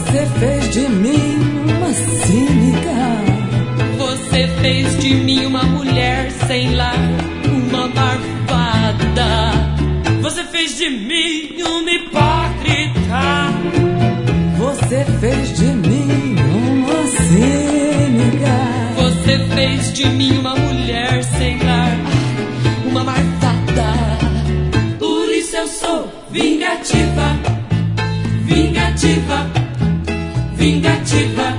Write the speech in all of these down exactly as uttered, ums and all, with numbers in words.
Você fez de mim uma cínica. Você fez de mim uma mulher sem lar, uma marvada. Você fez de mim uma hipócrita. Você fez de mim uma cínica. Você fez de mim uma mulher sem lar, uma marvada. Por isso eu sou vingativa, vingativa, vingativa.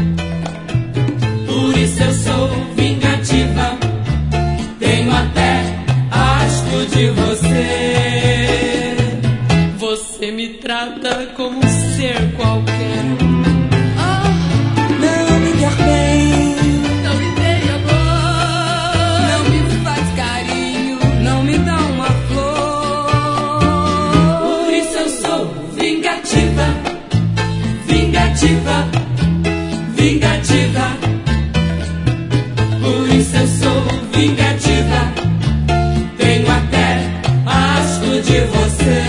Por isso eu sou vingativa. Tenho até asco de você. Você me trata como um ser qualquer. Ah, não me quer bem. Não me dê amor. Não me faz carinho. Não me dá uma flor. Por isso eu sou vingativa, vingativa, vingativa. Por isso eu sou vingativa. Tenho até asco de você.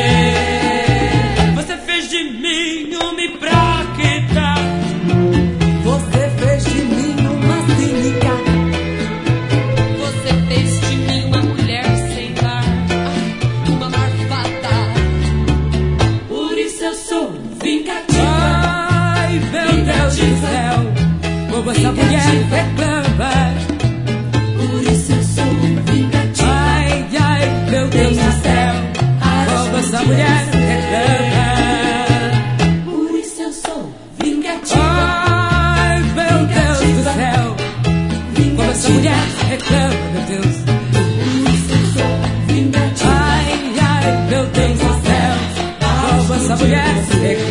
Você fez de mim uma hipócrita. Você fez de mim uma cínica. Você fez de mim uma mulher sem lar, uma marvada. Por isso eu sou vingativa. Ai, meu Deus do céu, como essa mulher reclama. Por isso eu sou vingativa. Ai, ai, meu Deus do céu, como essa mulher reclama. Por isso eu sou vingativa. Ai, meu Deus do céu, como essa mulher reclama, meu Deus. Por isso eu sou vingativa. Ai, ai, meu Deus do céu, como essa mulher reclama.